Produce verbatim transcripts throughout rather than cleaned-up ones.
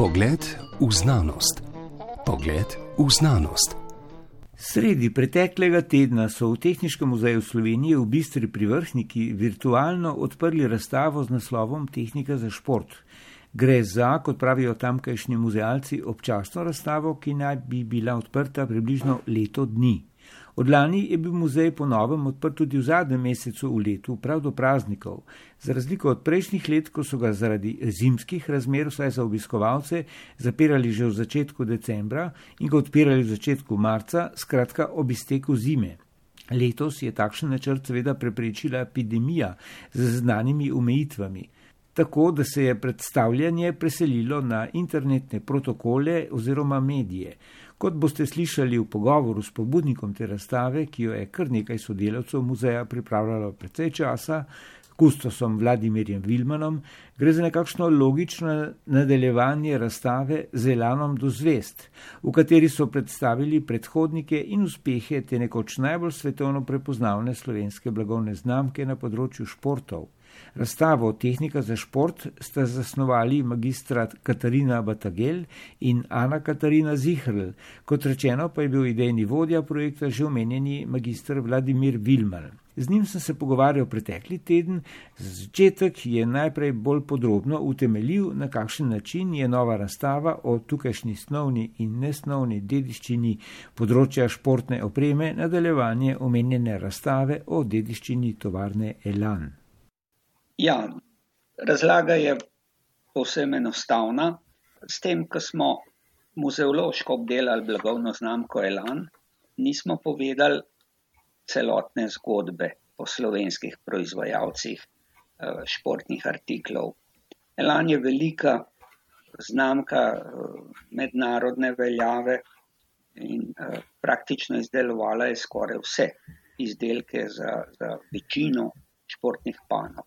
Pogled v znanost. Pogled v znanost. Sredi preteklega tedna so v Tehniškem muzeju Slovenije v Bistri pri Vrhniki virtualno odprli razstavo z naslovom Tehnika za šport. Gre za, kot pravijo tamkajšnji muzealci, občasno razstavo, ki naj bi bila odprta približno leto dni. Od lani je bil muzej po novem odprt tudi v zadnjem mesecu v letu, prav do praznikov. Za razliko od prejšnjih let, ko so ga zaradi zimskih razmer, vsaj za obiskovalce, zapirali že v začetku decembra in ga odpirali v začetku marca, skratka ob izteku zime. Letos je takšen načrt seveda preprečila epidemija z znanimi omejitvami, tako da se je predstavljanje preselilo na internetne protokole oziroma medije. Kot boste slišali v pogovoru s pobudnikom te razstave, ki jo je kar nekaj sodelavcev muzeja pripravljalo precej časa, kustosom Vladimirjem Vilmanom, gre za nekakšno logično nadaljevanje razstave z elanom do zvezd, v kateri so predstavili predhodnike in uspehe te nekoč najbolj svetovno prepoznavne slovenske blagovne znamke na področju športov. Razstavo Tehnika za šport sta zasnovali magistra Katarina Batagel in Ana Katarina Zihrl, kot rečeno pa je bil idejni vodja projekta že omenjeni magister Vladimir Vilman. Z njim sem se pogovarjal pretekli teden, začetek je najprej bolj podrobno utemeljil, na kakšen način je nova razstava o tukajšnji snovni in nesnovni dediščini področja športne opreme nadaljevanje omenjene razstave o dediščini tovarne Elan. Ja, razlaga je povsem enostavna. S tem, ko smo muzeološko obdelali blagovno znamko Elan, nismo povedali celotne zgodbe o slovenskih proizvajalcih športnih artiklov. Elan je velika znamka mednarodne veljave in praktično izdelovala je skoraj vse izdelke za, za večino športnih panog.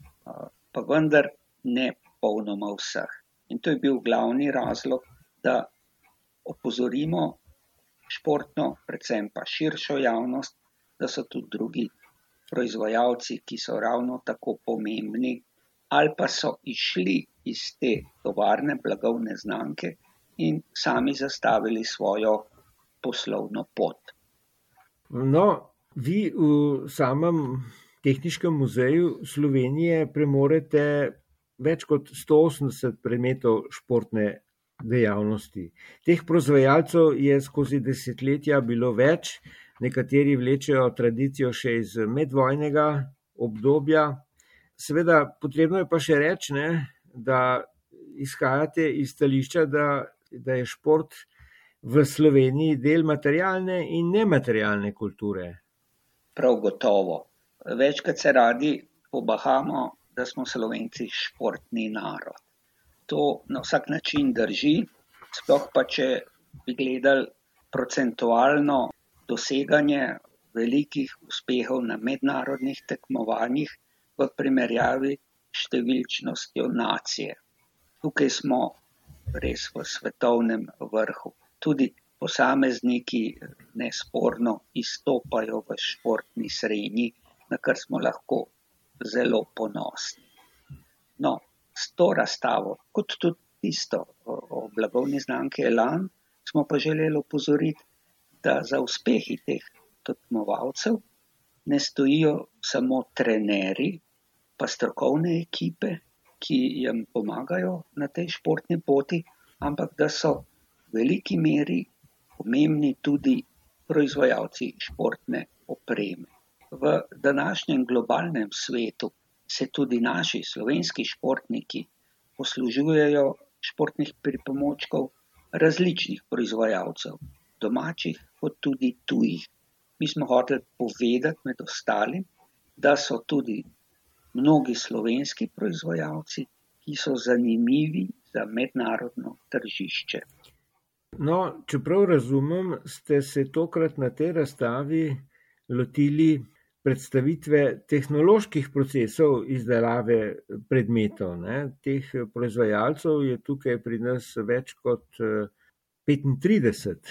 Pa vendar ne popolnoma vseh. In to je bil glavni razlog, da opozorimo športno, predvsem pa širšo javnost, da so tudi drugi proizvajalci, ki so ravno tako pomembni, ali pa so išli iz te tovarne blagovne znamke in sami zastavili svojo poslovno pot. No, vi v samem Tehniškem muzeju Slovenije premorete več kot sto osemdeset predmetov športne dejavnosti. Teh proizvajalcev je skozi desetletja bilo več, nekateri vlečejo tradicijo še iz medvojnega obdobja. Seveda, potrebno je pa še reči, ne, da izhajate iz stališča, da, da je šport v Sloveniji del materialne in nematerialne kulture. Prav gotovo. Večkrat se radi pobahamo, da smo Slovenci športni narod. To na vsak način drži, sploh pa če bi gledali procentualno doseganje velikih uspehov na mednarodnih tekmovanjih v primerjavi s številčnostjo nacije. Tukaj smo res v svetovnem vrhu. Tudi posamezniki nesporno izstopajo v športni srenji, na kar smo lahko zelo ponosni. No, s to razstavo, kot tudi tisto o, o blagovni znamki Elan, smo pa želeli opozoriti, da za uspehi teh tekmovalcev ne stojijo samo trenerji, pa strokovne ekipe, ki jim pomagajo na tej športni poti, ampak da so v veliki meri pomembni tudi proizvajalci športne opreme. V današnjem globalnem svetu se tudi naši slovenski športniki poslužujejo športnih pripomočkov različnih proizvajalcev, domačih kot tudi tujih. Mi smo hoteli povedati med ostalim, da so tudi mnogi slovenski proizvajalci, ki so zanimivi za mednarodno tržišče. No, čeprav razumem, ste se tokrat na tej razstavi lotili predstavitve tehnoloških procesov izdelave predmetov, ne? Teh proizvajalcev je tukaj pri nas več kot petintrideset.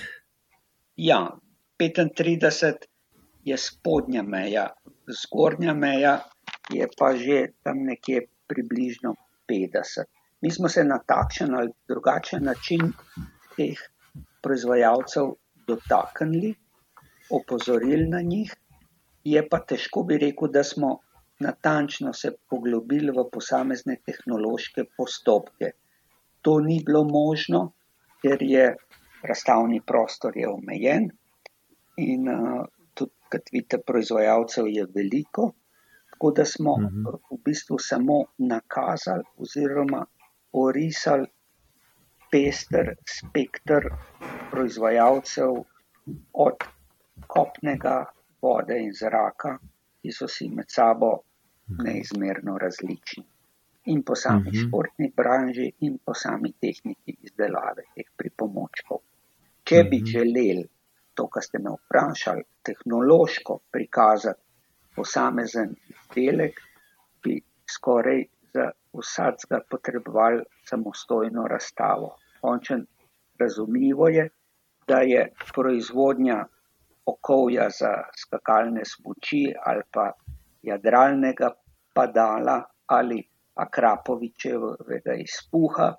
Ja, petintrideset je spodnja meja. Zgornja meja je pa že tam nekje približno petdeset. Mi smo se na takšen ali drugačen način teh proizvajalcev dotaknili, opozorili na njih, je pa težko bi rekel, da smo natančno se poglobili v posamezne tehnološke postopke. To ni bilo možno, ker je razstavni prostor je omejen in uh, tudi, kot vidite, proizvajalcev je veliko, tako da smo uh-huh. v bistvu samo nakazali oziroma orisali pester spekter proizvajalcev od kopnega, vode in zraka, ki so si med sabo neizmerno različni. In po sami uh-huh. športni branži in po sami tehniki izdelave teh pripomočkov. Če bi uh-huh. želeli to, kar ste me vprašali, tehnološko prikazati posamezen izdelek, bi skoraj za vsakega potrebovali samostojno razstavo. Končen razumljivo je, da je proizvodnja okovja za skakalne smuči ali pa jadralnega padala ali Akrapovičevega izpuha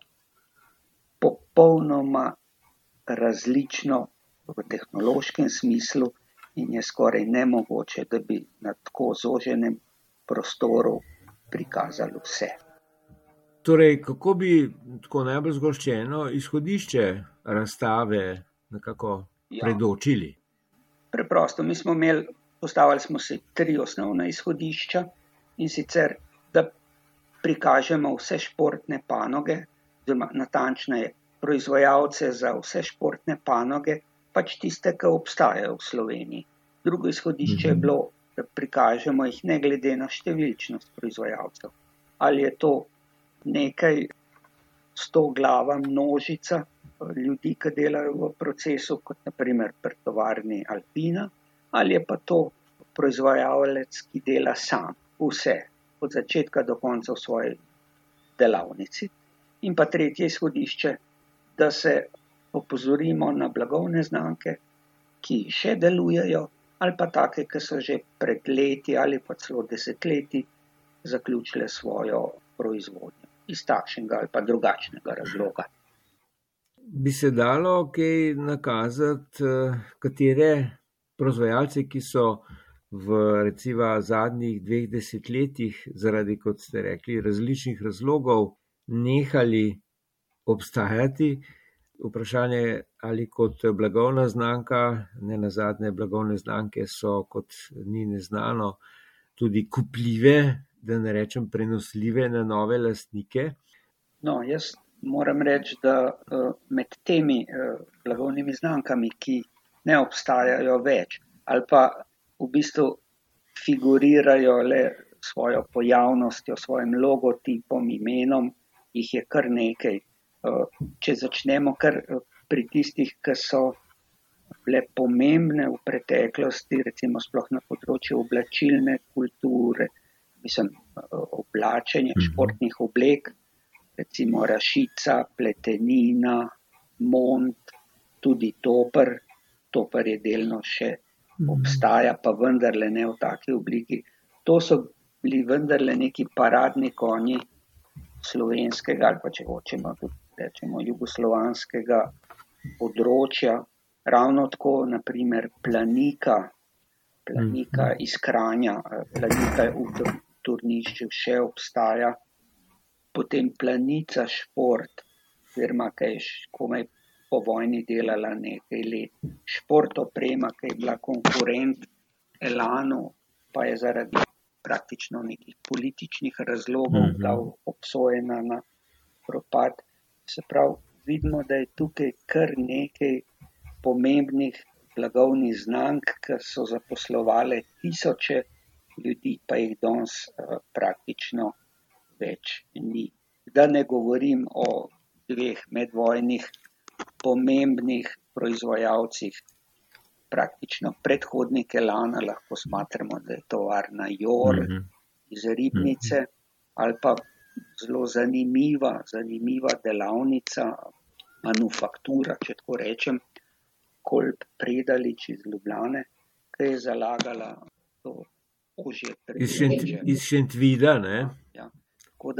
popolnoma različno v tehnološkem smislu in je skoraj nemogoče, da bi na tako zoženem prostoru prikazali vse. Torej, kako bi tako najbolj zgoščeno izhodišče razstave nekako ja. predočili? Preprosto, mi smo imeli, postavili smo si tri osnovna izhodišča in sicer, da prikažemo vse športne panoge, oziroma natančneje proizvajalce za vse športne panoge, pač tiste, ki obstajajo v Sloveniji. Drugo izhodišče je bilo, da prikažemo jih ne glede na številčnost proizvajalcev. Ali je to nekaj sto glava množica ljudi, ki delajo v procesu, kot na primer pri tovarni Alpina, ali je pa to proizvajalec, ki dela sam vse, od začetka do konca v svoji delavnici. In pa tretje izhodišče, da se opozorimo na blagovne znamke, ki še delujejo, ali pa take, ki so že pred leti ali pa celo desetletji zaključile svojo proizvodnjo iz takšnega ali pa drugačnega razloga. Bi se dalo kaj nakazati, katere proizvajalce, ki so v recimo zadnjih dveh desetletjih zaradi, kot ste rekli, različnih razlogov nehali obstajati. Vprašanje, ali kot blagovna znamka, ne nazadnje blagovne znamke so, kot ni neznano, tudi kupljive, da ne rečem prenosljive na nove lastnike. No, jaz moram reči, da med temi blagovnimi znamkami, ki ne obstajajo več, ali pa v bistvu figurirajo le svojo pojavnostjo, svojim logotipom, imenom, jih je kar nekaj. Če začnemo kar pri tistih, ki so bile pomembne v preteklosti, recimo sploh na področju oblačilne kulture, mislim, oblačenje športnih oblek, recimo Rašica, Pletenina, Mont, tudi Toper, Toper je delno še obstaja, pa vendarle ne v taki obliki. To so bili vendarle neki paradni konji slovenskega ali pa če hočemo tudi rečemo jugoslovanskega področja. Ravno tako, na primer, Planika, Planika iz Kranja, Planika v Turnišču še obstaja. Potem Planica šport, firma, ki je komaj po vojni delala nekaj let. Šport oprema, ki je bila konkurent Elanu, pa je zaradi praktično nekih političnih razlogov bila obsojena na propad. Se pravi, vidimo, da je tukaj kar nekaj pomembnih blagovnih znamk, ki so zaposlovale tisoče ljudi, pa jih danes uh, praktično več ni. Da ne govorim o dveh medvojnih pomembnih proizvajalcih, praktično predhodnik Elana, lahko smatramo, da je tovarna Jor mm-hmm. iz Ribnice, mm-hmm. ali pa zelo zanimiva, zanimiva delavnica, manufaktura, če tako rečem, Kolb Predalič iz Ljubljane, ki je zalagala to ožje predmeče. Iz Šentvida, ne? Ja, tako da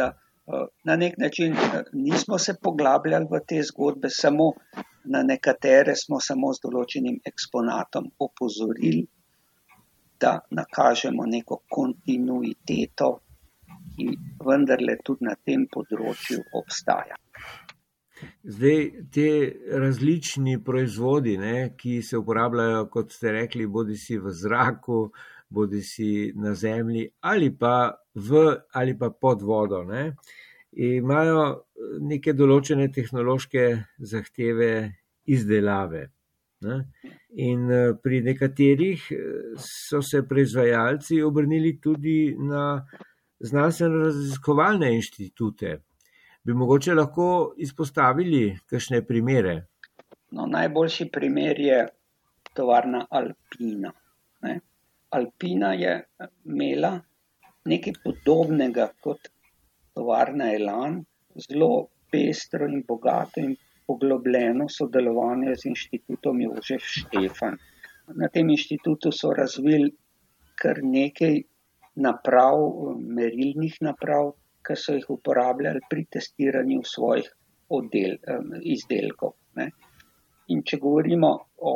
Na nek način nismo se poglabljali v te zgodbe, samo na nekatere smo samo z določenim eksponatom opozorili, da nakažemo neko kontinuiteto, ki vendarle tudi na tem področju obstaja. Zdaj, te različni proizvodi, ne, ki se uporabljajo, kot ste rekli, bodi si v zraku, bodi si na zemlji ali pa v ali pa pod vodo, ne, imajo neke določene tehnološke zahteve izdelave. Ne. In pri nekaterih so se proizvajalci obrnili tudi na znanstveno-raziskovalne inštitute. Bi mogoče lahko izpostavili kakšne primere? No, najboljši primer je tovarna Alpina. Ne? Alpina je imela nekaj podobnega kot tovarna Elan, zelo pestro in bogato in poglobljeno sodelovanje z inštitutom Jožef Štefan. Na tem inštitutu so razvili kar nekaj naprav, merilnih naprav, ki so jih uporabljali pri testiranju svojih oddel, izdelkov. Ne. In če govorimo o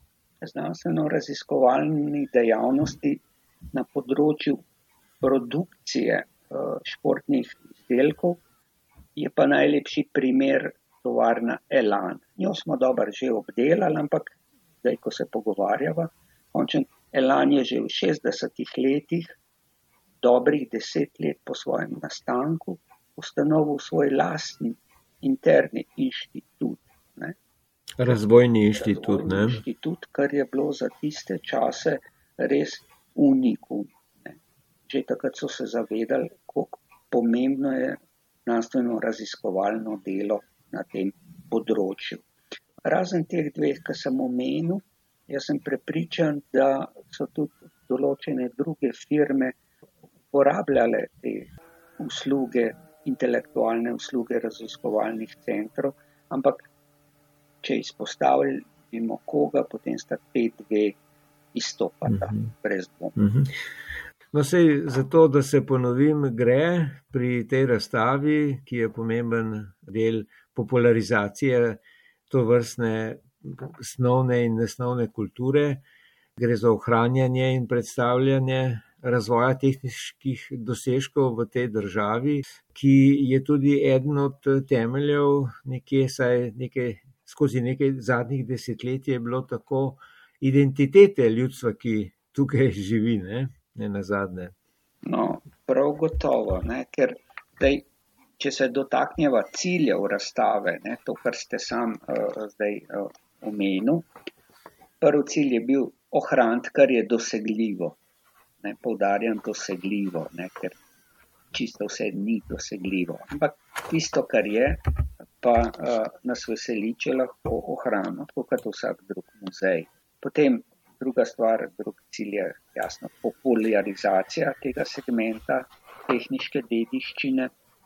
znanstveno-raziskovalni dejavnosti na področju produkcije športnih izdelkov, je pa najlepši primer tovarna Elan. Njo smo dobro že obdelali, ampak zdaj, ko se pogovarjava, končen Elan je že v šestdesetih letih, dobrih deset let po svojem nastanku, ustanovil svoj lastni interni inštitut. Ne? Razvojni inštitut, Razvojni ne? inštitut, kar je bilo za tiste čase res unikum. Ne? Že takrat so se zavedali, koliko pomembno je znanstveno-raziskovalno delo na tem področju. Razen teh dveh, ki sem omenil, jaz sem prepričan, da so tudi določene druge firme uporabljale te usluge, intelektualne usluge raziskovalnih centrov, ampak če izpostavimo koga, potem sta te dve izstopata, uh-huh. brez dvoma. Uh-huh. No, sej zato, da se ponovim, gre pri tej razstavi, ki je pomemben del popularizacije tovrstne snovne in nesnovne kulture, gre za ohranjanje in predstavljanje razvoja tehničkih dosežkov v tej državi, ki je tudi eden od temeljev nekje, saj nekaj, skozi nekaj zadnjih desetletij je bilo tako identitete ljudstva, ki tukaj živi, ne, ne nazadnje. No, prav gotovo, ne, ker daj, če se dotakneva ciljev razstave, ne, to, kar ste sam uh, zdaj uh, omenil, prvi cilj je bil ohraniti, kar je dosegljivo. Ne, poudarjam dosegljivo, ne, ker čisto vse ni dosegljivo. Ampak tisto, kar je, pa uh, nas veseli, če lahko ohranimo, tako kot vsak drug muzej. Potem druga stvar, drug cilj je jasno popularizacija tega segmenta tehniške dediščine.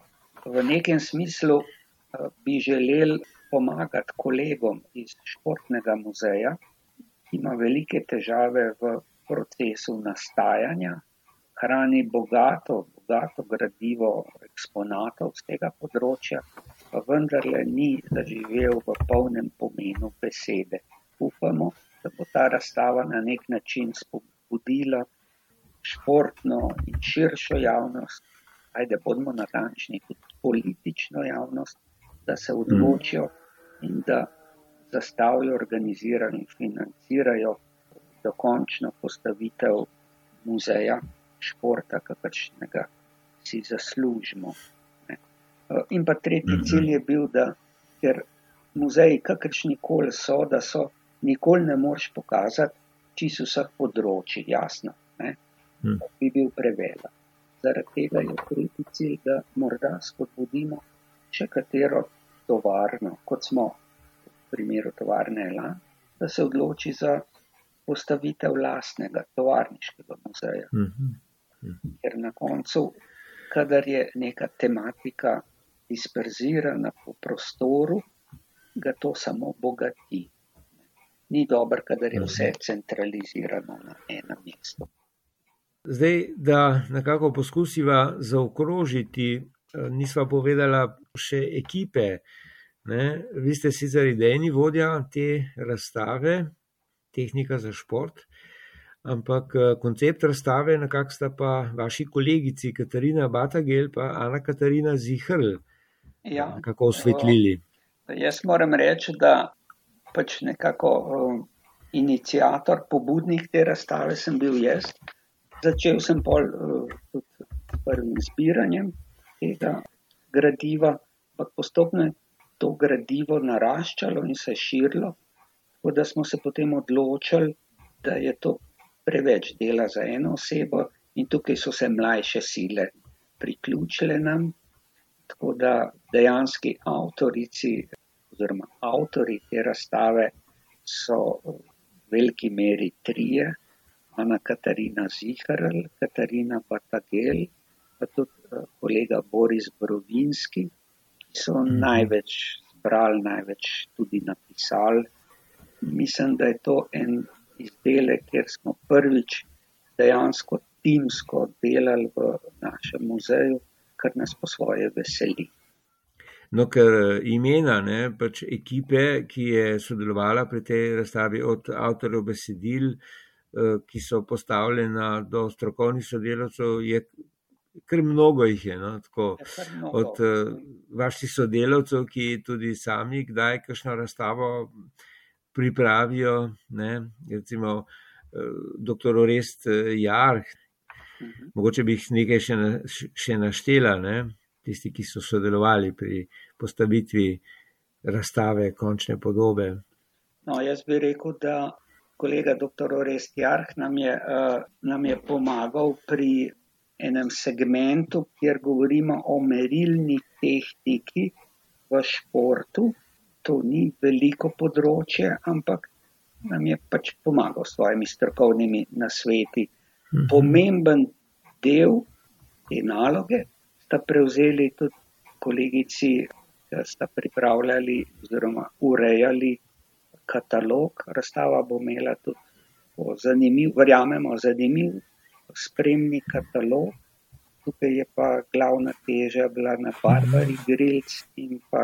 V nekem smislu uh, bi želeli pomagati kolegom iz športnega muzeja, ki ima velike težave v procesu nastajanja, hrani bogato, bogato gradivo eksponatov z tega področja, pa vendarle ni zaživel v polnem pomenu besede. Upamo, da bo ta razstava na nek način spodbudila športno in širšo javnost, ajde bodimo natančni, tudi politično javnost, da se odločijo in da zastavijo, organizirajo in financirajo dokončno postavitev muzeja športa, kakršnega si zaslužimo. Ne. In pa tretji cilj je bil, da ker muzeji kakršnikoli so, da so nikoli ne moreš pokazati čisto vseh področij, jasno, ne, bi bil prevelik. Zaradi tega je tretji cilj, da morda spodbudimo še katero tovarno, kot smo v primeru tovarne Elan, da se odloči za postavitev lastnega tovarniškega muzeja. Mm-hmm. Ker na koncu, kadar je neka tematika disperzirana po prostoru, ga to samo bogati. Ni dobro, kadar je vse centralizirano na enem mestu. Zdaj, da nekako poskusiva zaokrožiti nisva povedala še ekipe. Ne? Vi ste sicer idejni vodja te razstave, tehnika za šport, ampak koncept razstave nekako sta pa vaši kolegici Katarina Batagel pa Ana Katarina Zihrl ja, kako osvetlili. Jaz moram reči, da pač nekako um, iniciator, pobudnik te razstave sem bil jaz. Začel sem pol uh, tudi s prvim zbiranjem tega gradiva, ampak postopno je to gradivo naraščalo in se širilo, tako da smo se potem odločili, da je to preveč dela za eno osebo in tukaj so se mlajše sile priključile nam, tako da dejanski avtorici oziroma avtori te razstave so v veliki meri trije, Ana Katarina Zihrl, Katarina Batagel, pa tudi kolega Boris Brovinski, ki so mm. največ zbrali, največ tudi napisali. Mislim, da je to en izdelek, kjer smo prvič dejansko timsko delali v našem muzeju, kar nas po svoje veseli. No, ker imena, ne, pač ekipe, ki je sodelovala pri tej razstavi od avtorjev besedil, ki so postavljena do strokovnih sodelavcev, je kar mnogo jih je, no, tako, od vaših sodelavcev, ki tudi sami kdaj kakšno razstavo pripravijo, ne, recimo doktor Orest Jarh, mhm. mogoče bi jih nekaj še, na, še naštela, ne, tisti, ki so sodelovali pri postavitvi razstave končne podobe. No, jaz bi rekel, da kolega doktor Orest Jarh nam je, uh, nam je pomagal pri enem segmentu, kjer govorimo o merilni tehniki v športu. To ni veliko področje, ampak nam je pač pomagal s svojimi strokovnimi nasveti. Mhm. Pomemben del te naloge sta prevzeli tudi kolegici, ki sta pripravljali oziroma urejali katalog. Razstava bo imela tudi zanimiv, verjamemo, zanimiv spremni katalog. Tukaj je pa glavna teža bila na Barbari Grilc in pa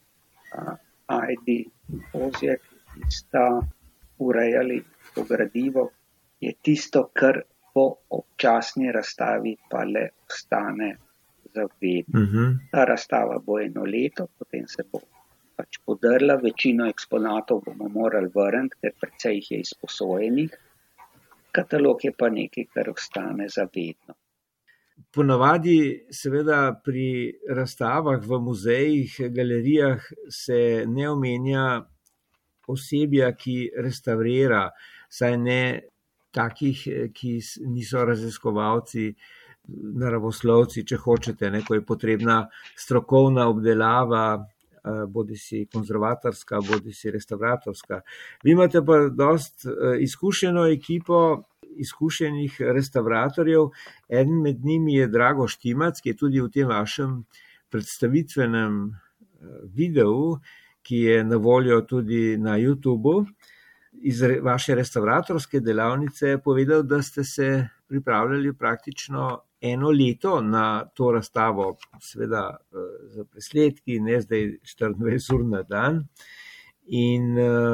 a, Ajdi Ozjek, ki sta urejali to gradivo. Je tisto, kar po občasni razstavi pa le ostane za vedno. Uh-huh. Ta razstava bo eno leto, potem se bo pač podrla, večino eksponatov bomo morali vrniti, ker precej jih je izposojenih. Katalog je pa nekaj, kar ostane za vedno. Ponavadi seveda pri razstavah v muzejih, galerijah se ne omenja osebja, ki restavrira, saj ne takih, ki niso raziskovalci, naravoslovci, če hočete, ne, ko je potrebna strokovna obdelava, bodi si konzervatorska, bodi si restauratorska. Vi imate pa dost izkušeno ekipo izkušenih restauratorjev. Eden med njimi je Drago Štimac, ki je tudi v tem vašem predstavitvenem videu, ki je na voljo tudi na YouTubu, iz vaše restauratorske delavnice povedal, da ste se pripravljali praktično eno leto na to razstavo, seveda za presledki, ne zdaj štiriindvajset ur na dan, in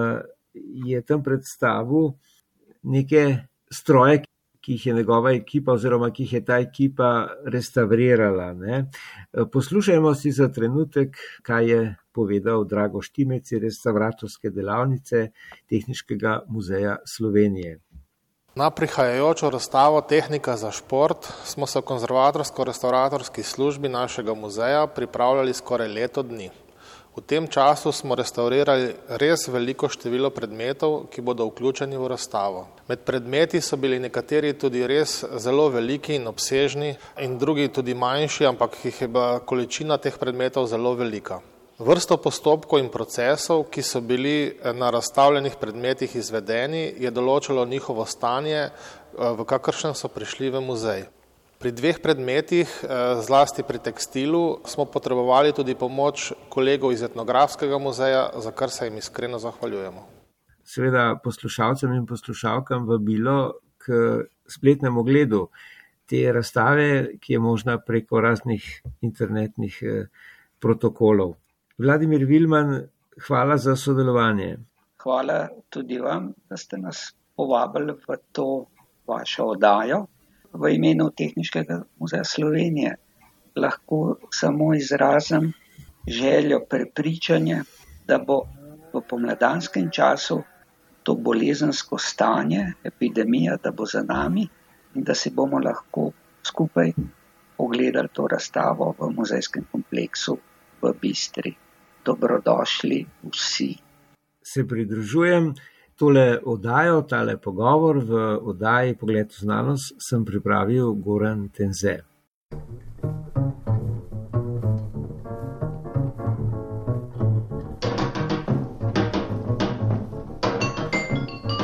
je tam predstavil neke stroje, ki jih je njegova ekipa oziroma ki jih je ta ekipa restaurirala. Ne. Poslušajmo si za trenutek, kaj je povedal Drago Štimec iz restauratorske delavnice Tehniškega muzeja Slovenije. Na prihajajočo razstavo Tehnika za šport smo se v konzervatorsko-restauratorski službi našega muzeja pripravljali skoraj leto dni. V tem času smo restaurirali res veliko število predmetov, ki bodo vključeni v razstavo. Med predmeti so bili nekateri tudi res zelo veliki in obsežni in drugi tudi manjši, ampak jih je bila količina teh predmetov zelo velika. Vrsto postopkov in procesov, ki so bili na razstavljenih predmetih izvedeni, je določilo njihovo stanje, v kakršnem so prišli v muzej. Pri dveh predmetih, zlasti pri tekstilu, smo potrebovali tudi pomoč kolegov iz etnografskega muzeja, za kar se jim iskreno zahvaljujemo. Seveda poslušalcem in poslušalkam vabilo k spletnemu ogledu te razstave, ki je možna preko raznih internetnih protokolov. Vladimir Vilman, hvala za sodelovanje. Hvala tudi vam, da ste nas povabili v to vašo oddajo. V imenu Tehniškega muzeja Slovenije lahko samo izrazim željo, prepričanje, da bo v pomladanskem času to bolezensko stanje, epidemija, da bo za nami in da si bomo lahko skupaj ogledali to razstavo v muzejskem kompleksu v Bistri. Dobrodošli vsi. Se pridružujem. Tole oddajo, tale pogovor v oddaji Pogled v znanost sem pripravil Goran Tenze.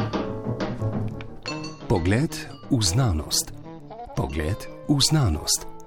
Pogled v znanost. Pogled v znanost.